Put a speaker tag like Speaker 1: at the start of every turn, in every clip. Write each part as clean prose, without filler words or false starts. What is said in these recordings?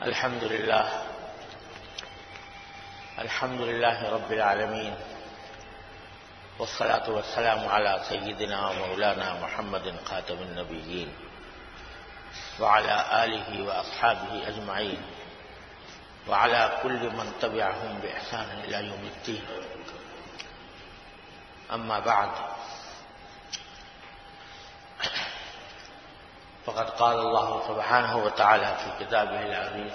Speaker 1: الحمد لله رب العالمين، والصلاة والسلام على سيدنا ومولانا محمد خاتم النبيين وعلى آله وأصحابه أجمعين وعلى كل من تبعهم بإحسان إلى يوم الدين. أما بعد، فقد قال الله سبحانه وتعالى في كتابه العزيز: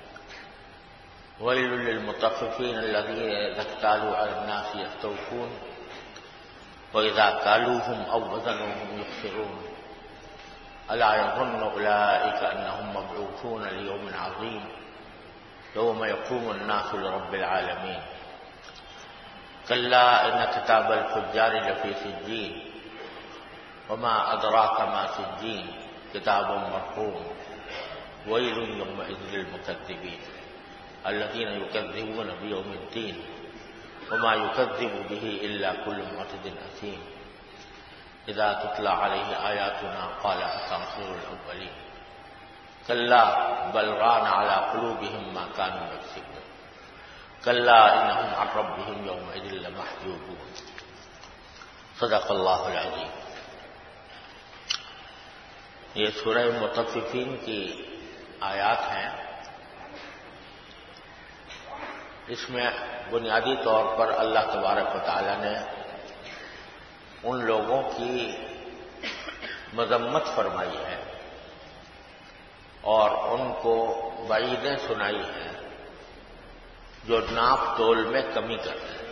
Speaker 1: ويل للمطففين الذين إذا اكتالوا على الناس يستوفون وإذا كالوهم أو وزنوهم يخسرون ألا يظن أولئك أنهم مبعوثون ليوم عظيم يوم يقوم الناس لرب العالمين. كلا إن كتاب الفجار لفي سجين وما أدراك ما سجين كتاب مرقوم ويل يومئذ للمكذبين الذين يكذبون بيوم الدين وما يكذب به إلا كل معتد أثيم إذا تتلى عليه آياتنا قال أساطير الأولين كلا بل ران على قلوبهم ما كانوا يكسبون كلا إنهم عن ربهم يومئذ لمحجوبون. صدق اللہ العظیم. یہ سورہ مطففین کی آیات ہیں. اس میں بنیادی طور پر اللہ تبارک و تعالی نے ان لوگوں کی مذمت فرمائی ہے اور ان کو وعیدیں سنائی ہیں جو ناپ تول میں کمی کرتے ہیں.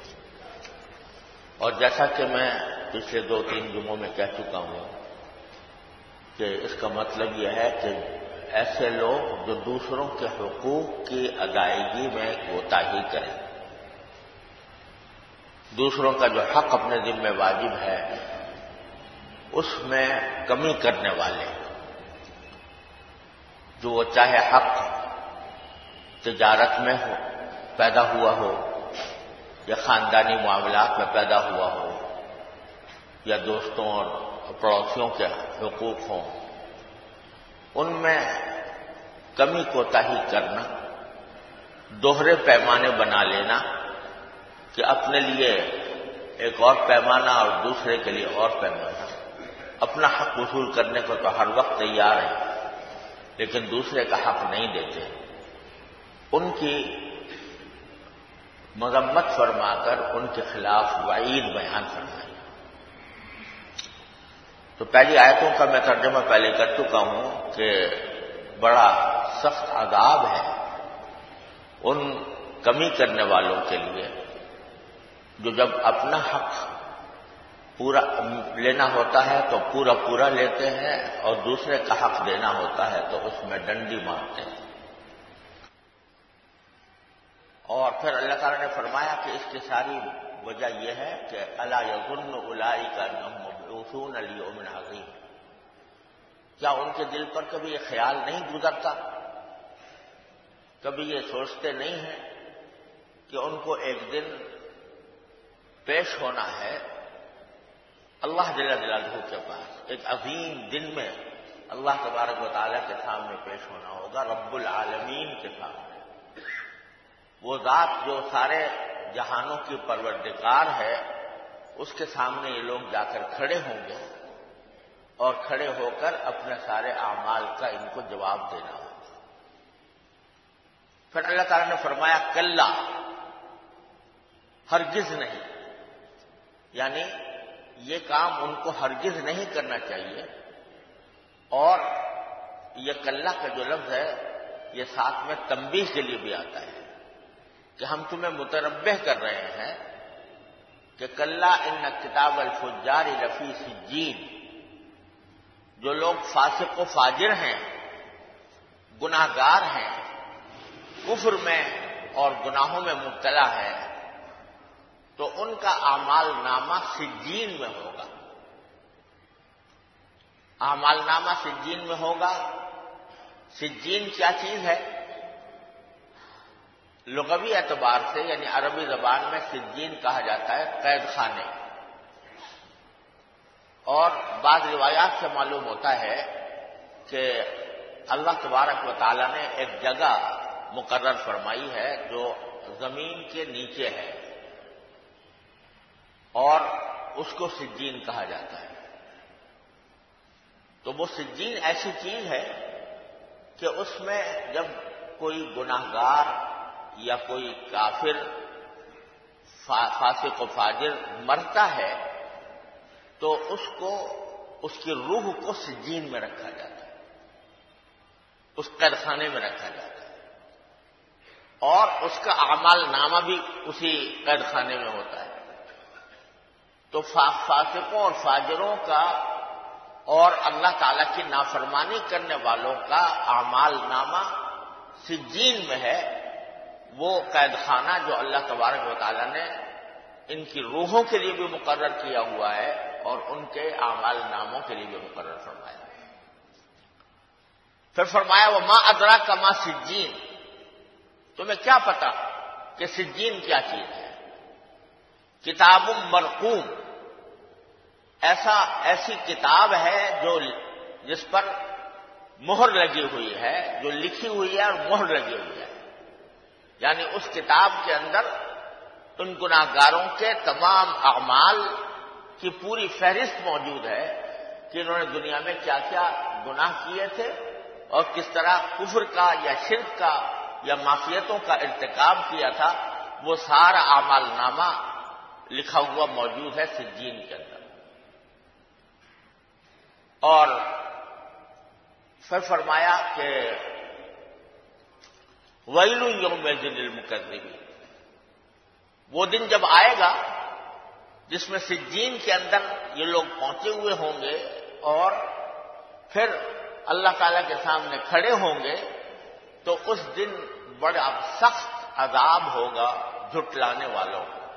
Speaker 1: اور جیسا کہ میں پچھلے 2-3 جمعوں میں کہہ چکا ہوں کہ اس کا مطلب یہ ہے کہ ایسے لوگ جو دوسروں کے حقوق کی ادائیگی میں کوتاہی کریں، دوسروں کا جو حق اپنے ذمہ واجب ہے اس میں کمی کرنے والے، جو وہ چاہے حق تجارت میں ہو پیدا ہوا ہو یا خاندانی معاملات میں پیدا ہوا ہو یا دوستوں اور پڑوسیوں کے حقوق ہوں، ان میں کمی کوتاہی کرنا، دوہرے پیمانے بنا لینا کہ اپنے لیے ایک اور پیمانہ اور دوسرے کے لیے اور پیمانہ. اپنا حق وصول کرنے کو تو ہر وقت تیار ہے لیکن دوسرے کا حق نہیں دیتے. ان کی مذمت فرما کر ان کے خلاف وعید بیان فرمائی. تو پہلی آیتوں کا میں ترجمہ پہلے کر چکا ہوں کہ بڑا سخت عذاب ہے ان کمی کرنے والوں کے لیے جو جب اپنا حق پورا لینا ہوتا ہے تو پورا لیتے ہیں اور دوسرے کا حق دینا ہوتا ہے تو اس میں ڈنڈی مارتے ہیں. اور پھر اللہ تعالیٰ نے فرمایا کہ اس کی ساری وجہ یہ ہے کہ الا یظن اولئک انہم مبعوثون لیوم عظیم. کیا ان کے دل پر کبھی یہ خیال نہیں گزرتا، کبھی یہ سوچتے نہیں ہیں کہ ان کو ایک دن پیش ہونا ہے اللہ جل جلالہ کے پاس، ایک عظیم دن میں اللہ تبارک و تعالیٰ کے سامنے پیش ہونا ہوگا، رب العالمین کے سامنے. وہ ذات جو سارے جہانوں کی پروردگار ہے اس کے سامنے یہ لوگ جا کر کھڑے ہوں گے اور کھڑے ہو کر اپنے سارے اعمال کا ان کو جواب دینا ہوگا. پھر اللہ تعالیٰ نے فرمایا کلا، ہرگز نہیں، یعنی یہ کام ان کو ہرگز نہیں کرنا چاہیے. اور یہ کلا کا جو لفظ ہے یہ ساتھ میں تنبیہ کے لیے بھی آتا ہے کہ ہم تمہیں متنبہ کر رہے ہیں کہ کلا ان کتاب الفجار لفی سجین. جو لوگ فاسق و فاجر ہیں، گناہ گار ہیں، کفر میں اور گناہوں میں مبتلا ہیں، تو ان کا اعمال نامہ سجین میں ہوگا. اعمال نامہ سجین میں ہوگا. سجین کیا چیز ہے؟ لغوی اعتبار سے یعنی عربی زبان میں سجین کہا جاتا ہے قید خانے. اور بعض روایات سے معلوم ہوتا ہے کہ اللہ تبارک و تعالیٰ نے ایک جگہ مقرر فرمائی ہے جو زمین کے نیچے ہے اور اس کو سجین کہا جاتا ہے. تو وہ سجین ایسی چیز ہے کہ اس میں جب کوئی گناہگار یا کوئی کافر فاسق و فاجر مرتا ہے تو اس کو اس کی روح کو سجین میں رکھا جاتا ہے، اس قید خانے میں رکھا جاتا ہے، اور اس کا اعمال نامہ بھی اسی قید خانے میں ہوتا ہے. تو فاسقوں اور فاجروں کا اور اللہ تعالیٰ کی نافرمانی کرنے والوں کا اعمال نامہ سجین میں ہے، وہ قید خانہ جو اللہ تبارک و تعالیٰ نے ان کی روحوں کے لیے بھی مقرر کیا ہوا ہے اور ان کے اعمال ناموں کے لیے بھی مقرر فرمایا. پھر فرمایا وما ادراک ما سجین، تمہیں کیا پتا کہ سجین کیا چیز ہے؟ کتاب مرقوم، ایسی کتاب ہے جس پر مہر لگی ہوئی ہے، جو لکھی ہوئی ہے اور مہر لگی ہوئی ہے. یعنی اس کتاب کے اندر ان گناہگاروں کے تمام اعمال کی پوری فہرست موجود ہے کہ انہوں نے دنیا میں کیا کیا گناہ کیے تھے اور کس طرح کفر کا یا شرک کا یا معصیتوں کا ارتکاب کیا تھا. وہ سارا اعمال نامہ لکھا ہوا موجود ہے سجین کے اندر. اور پھر فرمایا کہ ویل یومئذ للمکذبین، وہ دن جب آئے گا جس میں سجین کے اندر یہ لوگ پہنچے ہوئے ہوں گے اور پھر اللہ تعالیٰ کے سامنے کھڑے ہوں گے، تو اس دن بڑا سخت عذاب ہوگا جھٹلانے والوں کو.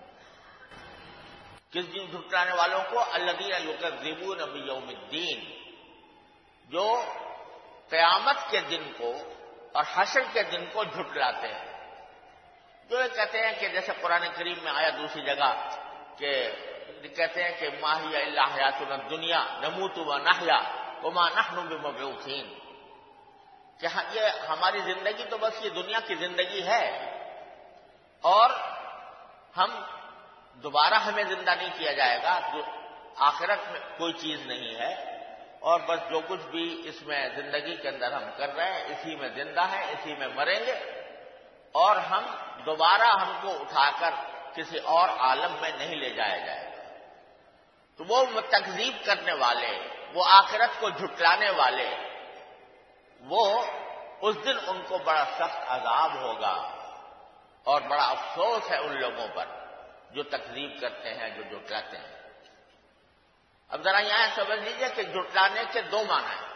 Speaker 1: کس دن جھٹلانے والوں کو؟ الذین یکذبون بیوم الدین، جو قیامت کے دن کو اور حشر کے دن کو جھٹلاتے ہیں. جو یہ کہتے ہیں کہ جیسے قرآن کریم میں آیا دوسری جگہ کہ کہتے ہیں کہ ما ہی الا حیاتنا الدنیا نموت و نحیا وما نحن بمبعوثین، کہ یہ ہماری زندگی تو بس یہ دنیا کی زندگی ہے اور ہم دوبارہ ہمیں زندہ نہیں کیا جائے گا، آخرت میں کوئی چیز نہیں ہے، اور بس جو کچھ بھی اس میں زندگی کے اندر ہم کر رہے ہیں اسی میں زندہ ہیں، اسی میں مریں گے، اور ہم دوبارہ ہم کو اٹھا کر کسی اور عالم میں نہیں لے جایا جائے گا. تو وہ تکذیب کرنے والے، وہ آخرت کو جھٹلانے والے، وہ اس دن ان کو بڑا سخت عذاب ہوگا اور بڑا افسوس ہے ان لوگوں پر جو تکذیب کرتے ہیں، جو جھٹلاتے ہیں. اب ذرا یہاں سمجھ لیجیے کہ جھٹلانے کے دو معنی ہیں.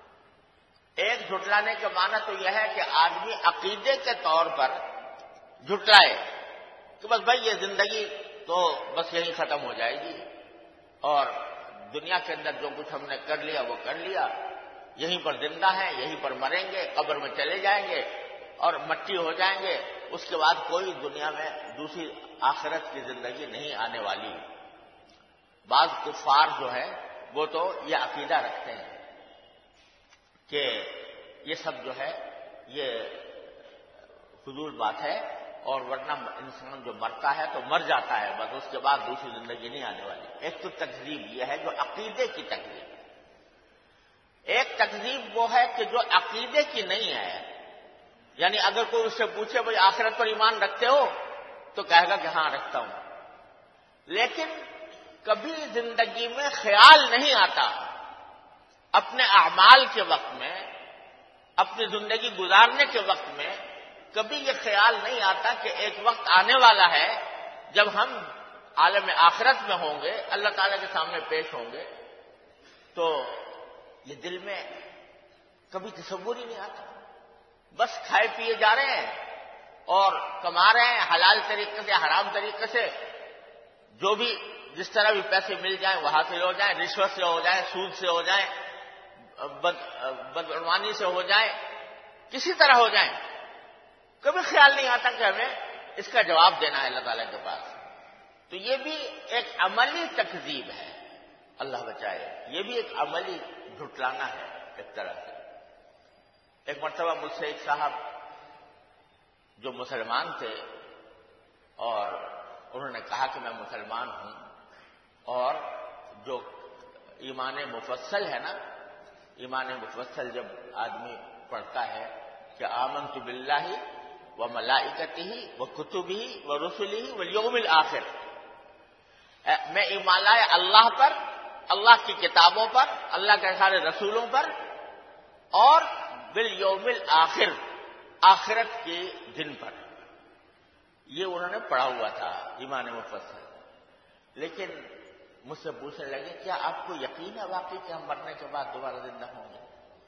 Speaker 1: ایک جھٹلانے کا معنی تو یہ ہے کہ آدمی عقیدے کے طور پر جھٹلائے کہ بس بھائی یہ زندگی تو بس یہیں ختم ہو جائے گی اور دنیا کے اندر جو کچھ ہم نے کر لیا وہ کر لیا، یہیں پر زندہ ہیں، یہیں پر مریں گے، قبر میں چلے جائیں گے اور مٹی ہو جائیں گے، اس کے بعد کوئی دنیا میں دوسری آخرت کی زندگی نہیں آنے والی. بعض کفار جو ہیں وہ تو یہ عقیدہ رکھتے ہیں کہ یہ سب جو ہے یہ فضول بات ہے، اور ورنہ انسان جو مرتا ہے تو مر جاتا ہے، بس اس کے بعد دوسری زندگی نہیں آنے والی. ایک تو تکذیب یہ ہے جو عقیدے کی تکذیب ہے. ایک تکذیب وہ ہے کہ جو عقیدے کی نہیں ہے، یعنی اگر کوئی اس سے پوچھے بھائی آخرت پر ایمان رکھتے ہو تو کہے گا کہ ہاں رکھتا ہوں، لیکن کبھی زندگی میں خیال نہیں آتا اپنے اعمال کے وقت میں، اپنی زندگی گزارنے کے وقت میں کبھی یہ خیال نہیں آتا کہ ایک وقت آنے والا ہے جب ہم عالم آخرت میں ہوں گے، اللہ تعالیٰ کے سامنے پیش ہوں گے. تو یہ دل میں کبھی تصور ہی نہیں آتا. بس کھائے پیے جا رہے ہیں اور کما رہے ہیں حلال طریقے سے، حرام طریقے سے، جو بھی جس طرح بھی پیسے مل جائیں وہ حاصل ہو جائیں، رشوت سے ہو جائیں، سود سے ہو جائیں، بدعنوانی سے ہو جائیں، کسی طرح ہو جائیں. کبھی خیال نہیں آتا کہ ہمیں اس کا جواب دینا ہے اللہ تعالیٰ کے پاس. تو یہ بھی ایک عملی تکذیب ہے، اللہ بچائے، یہ بھی ایک عملی جھٹلانا ہے ایک طرح سے. ایک مرتبہ مجھ سے ایک صاحب جو مسلمان تھے اور انہوں نے کہا کہ میں مسلمان ہوں، اور جو ایمان مفصل ہے نا، ایمان مفصل جب آدمی پڑھتا ہے کہ آمنت باللہ و ملائکتہ و کتبہ و رسلہ والیوم الآخر، میں ایمان لائے اللہ پر، اللہ کی کتابوں پر، اللہ کے سارے رسولوں پر، اور بالیوم الآخر، آخرت کے دن پر. یہ انہوں نے پڑھا ہوا تھا ایمان مفصل. لیکن مجھ سے پوچھنے لگے کیا آپ کو یقین ہے واقعی کہ ہم مرنے کے بعد دوبارہ زندہ ہوں گے؟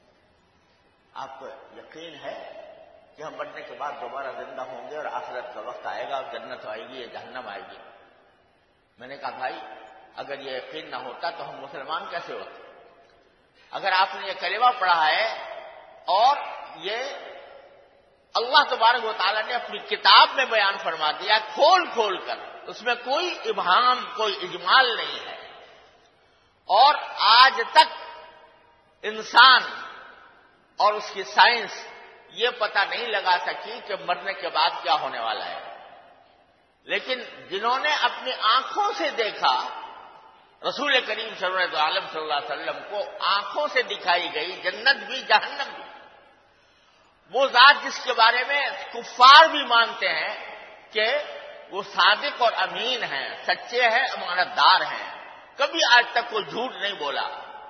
Speaker 1: آپ کو یقین ہے کہ ہم مرنے کے بعد دوبارہ زندہ ہوں گے اور آخرت کا وقت آئے گا اور جنت آئے گی یا جہنم آئے گی؟ میں نے کہا بھائی اگر یہ یقین نہ ہوتا تو ہم مسلمان کیسے ہوتے؟ اگر آپ نے یہ کلمہ پڑھا ہے اور یہ اللہ تبارک و تعالیٰ نے اپنی کتاب میں بیان فرما دیا کھول کھول کر، اس میں کوئی ابہام کوئی اجمال نہیں ہے، اور آج تک انسان اور اس کی سائنس یہ پتہ نہیں لگا سکی کہ مرنے کے بعد کیا ہونے والا ہے. لیکن جنہوں نے اپنی آنکھوں سے دیکھا رسول کریم سرور عالم صلی اللہ علیہ وسلم کو آنکھوں سے دکھائی گئی جنت بھی جہنم بھی، وہ ذات جس کے بارے میں کفار بھی مانتے ہیں کہ وہ صادق اور امین ہیں، سچے ہیں، امانت دار ہیں، کبھی آج تک کوئی جھوٹ نہیں بولا،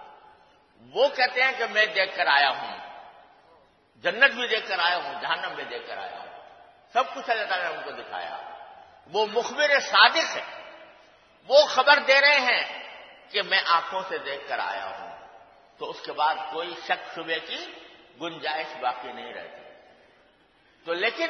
Speaker 1: وہ کہتے ہیں کہ میں دیکھ کر آیا ہوں، جنت بھی دیکھ کر آیا ہوں، جہنم بھی دیکھ کر آیا ہوں، سب کچھ اللہ تعالیٰ نے ان کو دکھایا. وہ مخبر صادق ہے، وہ خبر دے رہے ہیں کہ میں آنکھوں سے دیکھ کر آیا ہوں. تو اس کے بعد کوئی شک شبے کی گنجائش باقی نہیں رہتی. تو لیکن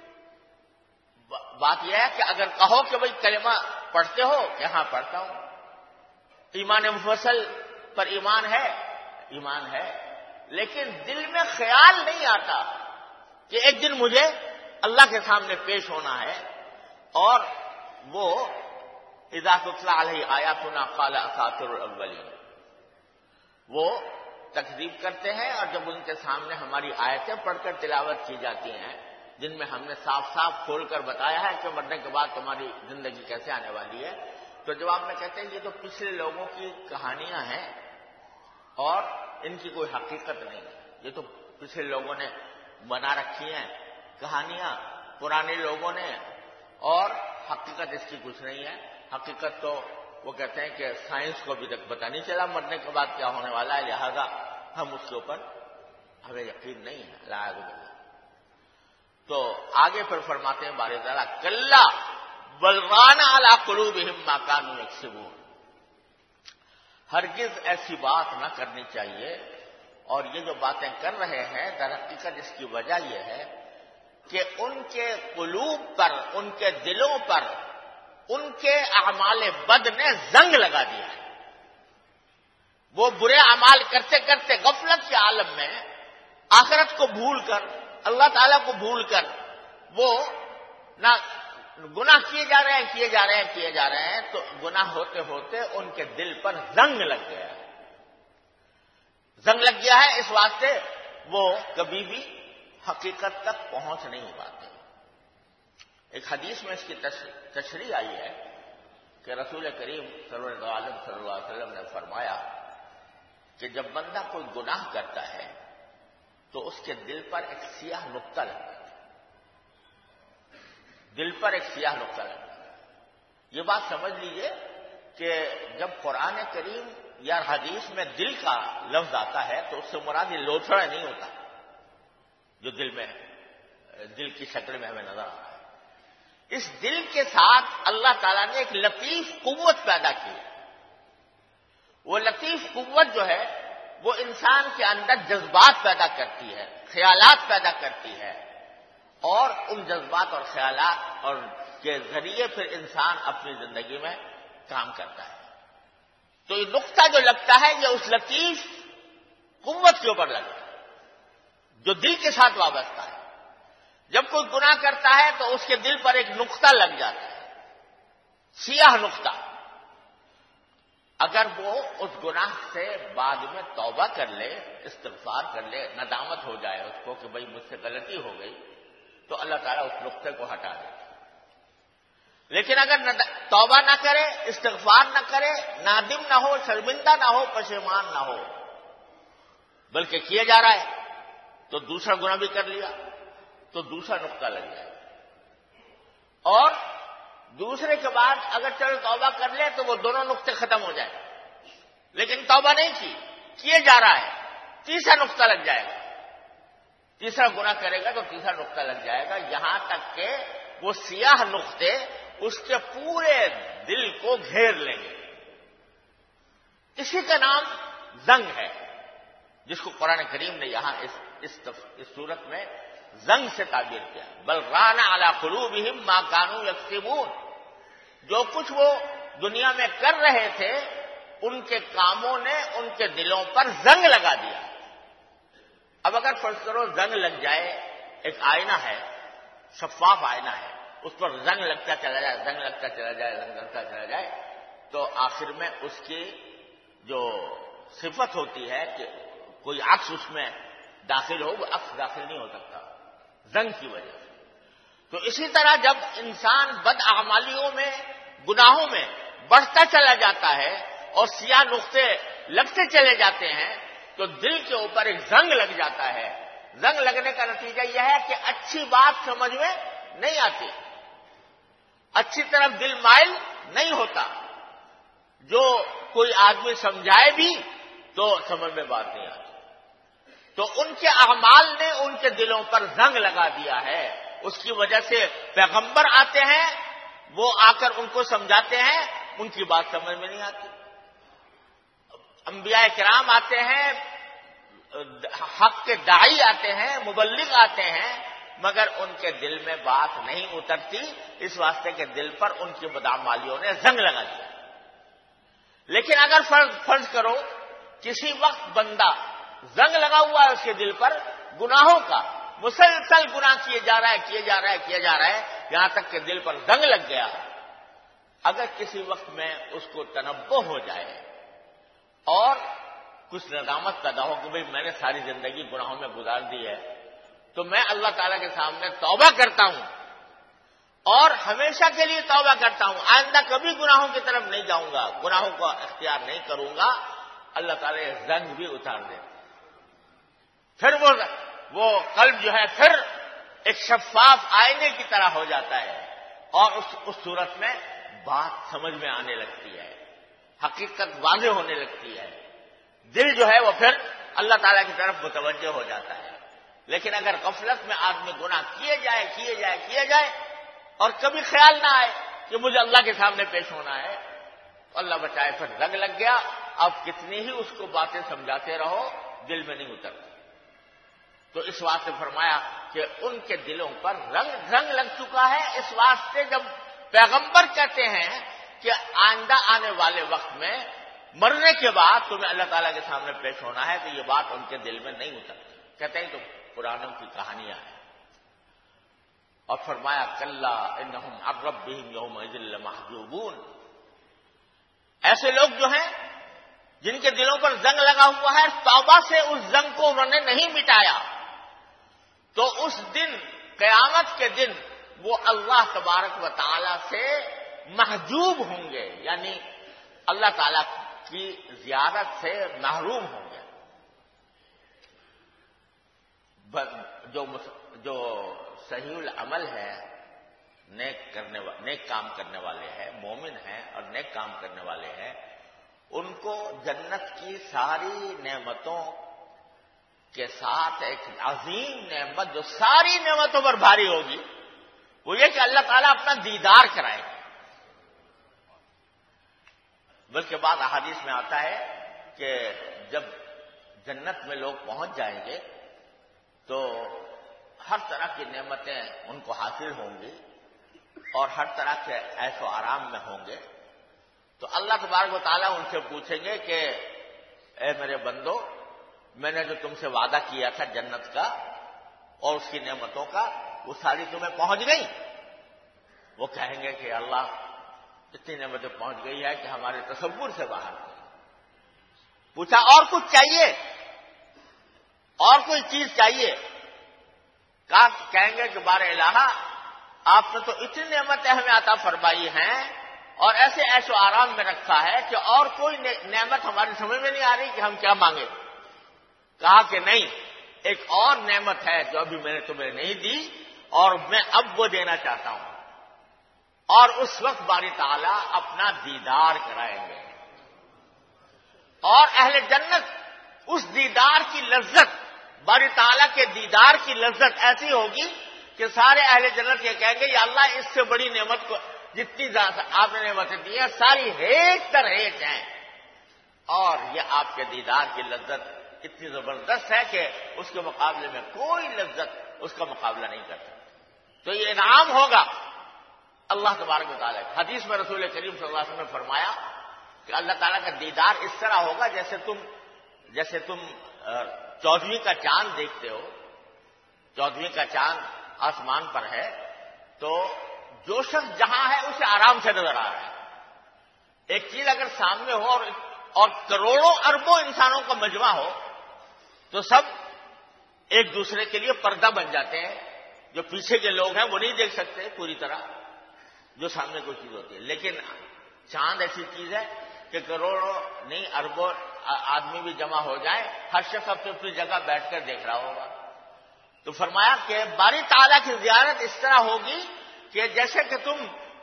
Speaker 1: بات یہ ہے کہ اگر کہو کہ بھئی کلمہ پڑھتے ہو، یہاں پڑھتا ہوں، ایمان مفصل پر ایمان ہے، لیکن دل میں خیال نہیں آتا کہ ایک دن مجھے اللہ کے سامنے پیش ہونا ہے. اور وہ اذا تتلی علیہ آیاتنا قال اساطیر الاولین، وہ تکذیب کرتے ہیں، اور جب ان کے سامنے ہماری آیتیں پڑھ کر تلاوت کی جاتی ہیں جن میں ہم نے صاف صاف کھول کر بتایا ہے کہ مرنے کے بعد تمہاری زندگی کیسے آنے والی ہے، تو جواب میں کہتے ہیں یہ تو پچھلے لوگوں کی کہانیاں ہیں اور ان کی کوئی حقیقت نہیں ہے. یہ تو پچھلے لوگوں نے بنا رکھی ہیں کہانیاں، پرانے لوگوں نے، اور حقیقت اس کی کچھ نہیں ہے. حقیقت تو وہ کہتے ہیں کہ سائنس کو ابھی تک پتہ نہیں چلا مرنے کے بعد کیا ہونے والا ہے، لہذا ہم اس کے اوپر ہمیں یقین نہیں ہے. اعوذ باللہ. تو آگے پھر فرماتے ہیں بارے تعالیٰ کلا بل ران علی قلوبہم ما کانوا یکسبون، ہرگز ایسی بات نہ کرنی چاہیے. اور یہ جو باتیں کر رہے ہیں در حقیقت اس کی وجہ یہ ہے کہ ان کے قلوب پر، ان کے دلوں پر ان کے اعمال بد نے زنگ لگا دیا ہے. وہ برے اعمال کرتے کرتے غفلت کے عالم میں آخرت کو بھول کر، اللہ تعالیٰ کو بھول کر، وہ نہ گناہ کیے جا رہے ہیں تو گناہ ہوتے ہوتے ان کے دل پر زنگ لگ گیا ہے. اس واسطے وہ کبھی بھی حقیقت تک پہنچ نہیں پاتے. ایک حدیث میں اس کی تشریح آئی ہے کہ رسول کریم صلی اللہ علیہ وسلم نے فرمایا کہ جب بندہ کوئی گناہ کرتا ہے تو اس کے دل پر ایک سیاہ نقطہ لگتا ہے، دل پر ایک سیاہ نقطہ لگتا ہے. یہ بات سمجھ لیجئے کہ جب قرآن کریم یا حدیث میں دل کا لفظ آتا ہے تو اس سے مراد یہ لوتھڑا نہیں ہوتا جو دل میں دل کی شکل میں ہمیں نظر آ رہا ہے. اس دل کے ساتھ اللہ تعالیٰ نے ایک لطیف قوت پیدا کی. وہ لطیف قوت جو ہے وہ انسان کے اندر جذبات پیدا کرتی ہے، خیالات پیدا کرتی ہے، اور ان جذبات اور خیالات اور کے ذریعے پھر انسان اپنی زندگی میں کام کرتا ہے. تو یہ نقطہ جو لگتا ہے یہ اس لطیف قوت کے اوپر لگتا ہے جو دل کے ساتھ وابستہ ہے. جب کوئی گناہ کرتا ہے تو اس کے دل پر ایک نقطہ لگ جاتا ہے، سیاہ نقطہ. اگر وہ اس گناہ سے بعد میں توبہ کر لے، استغفار کر لے، ندامت ہو جائے اس کو کہ بھئی مجھ سے غلطی ہو گئی، تو اللہ تعالیٰ اس نقطے کو ہٹا دے. لیکن اگر توبہ نہ کرے، استغفار نہ کرے، نادم نہ ہو، شرمندہ نہ ہو، پشیمان نہ ہو، بلکہ کیا جا رہا ہے تو دوسرا گناہ بھی کر لیا تو دوسرا نقطہ لگ جائے. اور دوسرے کے بعد اگر چلو توبہ کر لے تو وہ دونوں نقطے ختم ہو جائیں. لیکن توبہ نہیں کی، کیے جا رہا ہے، تیسرا نقطہ لگ جائے گا. تیسرا گناہ کرے گا تو تیسرا نقطہ لگ جائے گا، یہاں تک کہ وہ سیاہ نقطے اس کے پورے دل کو گھیر لیں گے. اسی کا نام زنگ ہے، جس کو قرآن کریم نے یہاں اس صورت میں زنگ سے تعبیر کیا. بل ران علی قلوبہم ما کانوا یکسبون، جو کچھ وہ دنیا میں کر رہے تھے ان کے کاموں نے ان کے دلوں پر زنگ لگا دیا. اب اگر فرض کرو زنگ لگ جائے، ایک آئینہ ہے، شفاف آئینہ ہے، اس پر زنگ لگتا چلا جائے، زنگ لگتا چلا جائے، زنگ لگتا چلا جائے، تو آخر میں اس کی جو صفت ہوتی ہے کہ کوئی عکس اس میں داخل ہو، وہ عکس داخل نہیں ہو سکتا زنگ کی وجہ سے. تو اسی طرح جب انسان بد اعمالیوں میں، گناہوں میں بڑھتا چلا جاتا ہے اور سیاہ نقطے لگتے چلے جاتے ہیں تو دل کے اوپر ایک زنگ لگ جاتا ہے. زنگ لگنے کا نتیجہ یہ ہے کہ اچھی بات سمجھ میں نہیں آتی، اچھی طرف دل مائل نہیں ہوتا. جو کوئی آدمی سمجھائے بھی تو سمجھ میں بات نہیں آتی. تو ان کے اعمال نے ان کے دلوں پر زنگ لگا دیا ہے. اس کی وجہ سے پیغمبر آتے ہیں، وہ آ کر ان کو سمجھاتے ہیں، ان کی بات سمجھ میں نہیں آتی. انبیاء کرام آتے ہیں، حق کے داعی آتے ہیں، مبلغ آتے ہیں، مگر ان کے دل میں بات نہیں اترتی، اس واسطے کے دل پر ان کی بدعمالیوں نے زنگ لگا دیا. لیکن اگر فرض کرو کسی وقت بندہ زنگ لگا ہوا ہے اس کے دل پر گناہوں کا، مسلسل گناہ کیے جا رہا ہے، یہاں تک کہ دل پر زنگ لگ گیا، اگر کسی وقت میں اس کو تنبہ ہو جائے اور کچھ ندامت پیدا ہو کہ بھئی میں نے ساری زندگی گناہوں میں گزار دی ہے، تو میں اللہ تعالیٰ کے سامنے توبہ کرتا ہوں اور ہمیشہ کے لیے توبہ کرتا ہوں، آئندہ کبھی گناہوں کی طرف نہیں جاؤں گا، گناہوں کا اختیار نہیں کروں گا، اللہ تعالیٰ یہ زنگ بھی اتار دے. پھر وہ قلب جو ہے پھر ایک شفاف آئینے کی طرح ہو جاتا ہے اور اس صورت میں بات سمجھ میں آنے لگتی ہے، حقیقت واضح ہونے لگتی ہے، دل جو ہے وہ پھر اللہ تعالیٰ کی طرف متوجہ ہو جاتا ہے. لیکن اگر غفلت میں آدمی گناہ کیے جائے اور کبھی خیال نہ آئے کہ مجھے اللہ کے سامنے پیش ہونا ہے، تو اللہ بچائے پھر زنگ لگ گیا. اب کتنی ہی اس کو باتیں سمجھاتے رہو دل میں نہیں اترتی. تو اس واسطے فرمایا کہ ان کے دلوں پر رنگ لگ چکا ہے. اس واسطے جب پیغمبر کہتے ہیں کہ آئندہ آنے والے وقت میں مرنے کے بعد تمہیں اللہ تعالیٰ کے سامنے پیش ہونا ہے، تو یہ بات ان کے دل میں نہیں اترتی. کہتے ہیں تو پرانوں کی کہانیاں ہیں. اور فرمایا کلا انہم عن ربہم یومئذ لمحجوبون، ایسے لوگ جو ہیں جن کے دلوں پر زنگ لگا ہوا ہے، توبہ سے اس زنگ کو انہوں نے نہیں مٹایا، تو اس دن قیامت کے دن وہ اللہ تبارک و تعالی سے محجوب ہوں گے، یعنی اللہ تعالی کی زیارت سے محروم ہوں گے. جو صحیح العمل ہے، نیک کام کرنے والے ہیں، مومن ہیں اور نیک کام کرنے والے ہیں، ان کو جنت کی ساری نعمتوں کے ساتھ ایک عظیم نعمت جو ساری نعمتوں پر بھاری ہوگی، وہ یہ کہ اللہ تعالیٰ اپنا دیدار کرائے گا. بلکہ بعض احادیث میں آتا ہے کہ جب جنت میں لوگ پہنچ جائیں گے تو ہر طرح کی نعمتیں ان کو حاصل ہوں گی اور ہر طرح کے عیش و آرام میں ہوں گے. تو اللہ تبارک و تعالیٰ ان سے پوچھیں گے کہ اے میرے بندو، میں نے جو تم سے وعدہ کیا تھا جنت کا اور اس کی نعمتوں کا، وہ ساری تمہیں پہنچ گئی؟ وہ کہیں گے کہ اللہ اتنی نعمتیں پہنچ گئی ہے کہ ہمارے تصور سے باہر ہے. پوچھا اور کچھ چاہیے، اور کوئی چیز چاہیے؟ کہیں گے کہ بار الہ آپ نے تو اتنی نعمتیں ہمیں عطا فرمائی ہیں اور ایسے عیش و آرام میں رکھا ہے کہ اور کوئی نعمت ہماری سمجھ میں نہیں آ رہی کہ ہم کیا مانگے۔ کہا کہ نہیں، ایک اور نعمت ہے جو ابھی میں نے تمہیں نہیں دی اور میں اب وہ دینا چاہتا ہوں، اور اس وقت باری تعالیٰ اپنا دیدار کرائیں گے، اور اہل جنت اس دیدار کی لذت، باری تعالیٰ کے دیدار کی لذت ایسی ہوگی کہ سارے اہل جنت یہ کہیں گے یا اللہ اس سے بڑی نعمت کو جتنی آپ نے نعمتیں دی ہیں ساری ہیٹ تر ہیٹ ہیں، اور یہ آپ کے دیدار کی لذت اتنی زبردست ہے کہ اس کے مقابلے میں کوئی لذت اس کا مقابلہ نہیں کرتا۔ تو یہ انعام ہوگا اللہ تبارک و تعالیٰ۔ حدیث میں رسول کریم صلی اللہ علیہ وسلم نے فرمایا کہ اللہ تعالیٰ کا دیدار اس طرح ہوگا جیسے تم 14ویں کا چاند دیکھتے ہو، 14ویں کا چاند آسمان پر ہے تو جو شخص جہاں ہے اسے آرام سے نظر آ رہا ہے۔ ایک چیز اگر سامنے ہو اور کروڑوں اربوں انسانوں کا مجمع ہو تو سب ایک دوسرے کے لیے پردہ بن جاتے ہیں، جو پیچھے کے لوگ ہیں وہ نہیں دیکھ سکتے پوری طرح جو سامنے کوئی چیز ہوتی ہے، لیکن چاند ایسی چیز ہے کہ کروڑوں نہیں اربوں آدمی بھی جمع ہو جائیں، ہر شخص اپنی اپنی جگہ بیٹھ کر دیکھ رہا ہوگا۔ تو فرمایا کہ باری تعالیٰ کی زیارت اس طرح ہوگی کہ جیسے کہ تم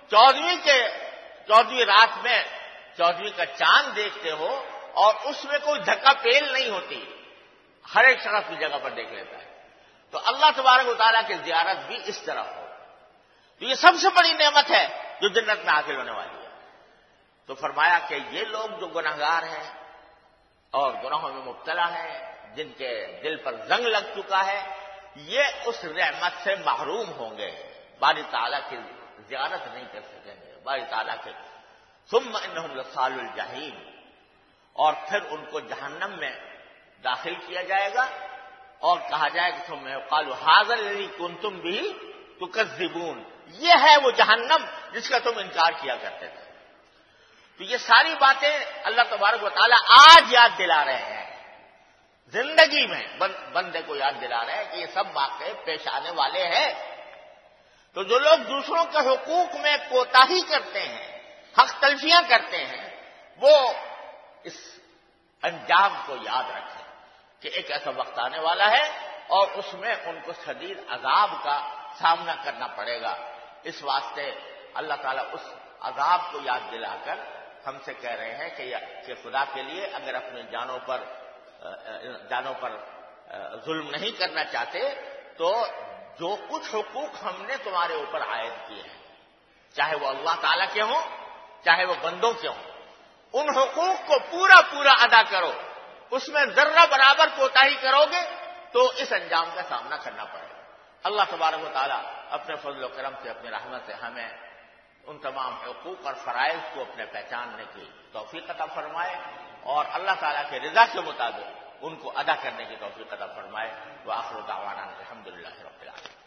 Speaker 1: 14ویں رات میں 14ویں کا چاند دیکھتے ہو اور اس میں کوئی دھکا پیل نہیں ہوتی، ہر ایک شخص اپنی جگہ پر دیکھ لیتا ہے۔ تو اللہ تبارک و تعالیٰ کی زیارت بھی اس طرح ہو، تو یہ سب سے بڑی نعمت ہے جو جنت میں حاصل ہونے والی ہے۔ تو فرمایا کہ یہ لوگ جو گنہگار ہیں اور گناہوں میں مبتلا ہیں، جن کے دل پر زنگ لگ چکا ہے، یہ اس رحمت سے محروم ہوں گے، باری تعالیٰ کی زیارت نہیں کر سکیں گے باری تعالیٰ کے۔ ثم انہم لصال الجحیم، اور پھر ان کو جہنم میں داخل کیا جائے گا اور کہا جائے کہ ثم یقال ھذا الذی کنتم بہ تکذبون، یہ ہے وہ جہنم جس کا تم انکار کیا کرتے تھے۔ تو یہ ساری باتیں اللہ تبارک و تعالیٰ آج یاد دلا رہے ہیں، زندگی میں بندے کو یاد دلا رہے ہیں کہ یہ سب واقعے پیش آنے والے ہیں۔ تو جو لوگ دوسروں کے حقوق میں کوتاہی کرتے ہیں، حق تلفیاں کرتے ہیں، وہ اس انجام کو یاد رکھیں کہ ایک ایسا وقت آنے والا ہے اور اس میں ان کو شدید عذاب کا سامنا کرنا پڑے گا۔ اس واسطے اللہ تعالیٰ اس عذاب کو یاد دلا کر ہم سے کہہ رہے ہیں کہ خدا کے لیے اگر اپنی جانوں پر ظلم نہیں کرنا چاہتے تو جو کچھ حقوق ہم نے تمہارے اوپر عائد کیے ہیں، چاہے وہ اللہ تعالیٰ کے ہوں چاہے وہ بندوں کے ہوں، ان حقوق کو پورا ادا کرو۔ اس میں ذرہ برابر کوتاہی کرو گے تو اس انجام کا سامنا کرنا پڑے گا۔ اللہ تبارک و تعالیٰ اپنے فضل و کرم سے، اپنی رحمت سے ہمیں ان تمام حقوق اور فرائض کو اپنے پہچاننے کی توفیق عطا فرمائے اور اللہ تعالیٰ کے رضا کے مطابق ان کو ادا کرنے کی توفیق عطا فرمائے۔ وآخر دعوانا الحمدللہ رب العالمین۔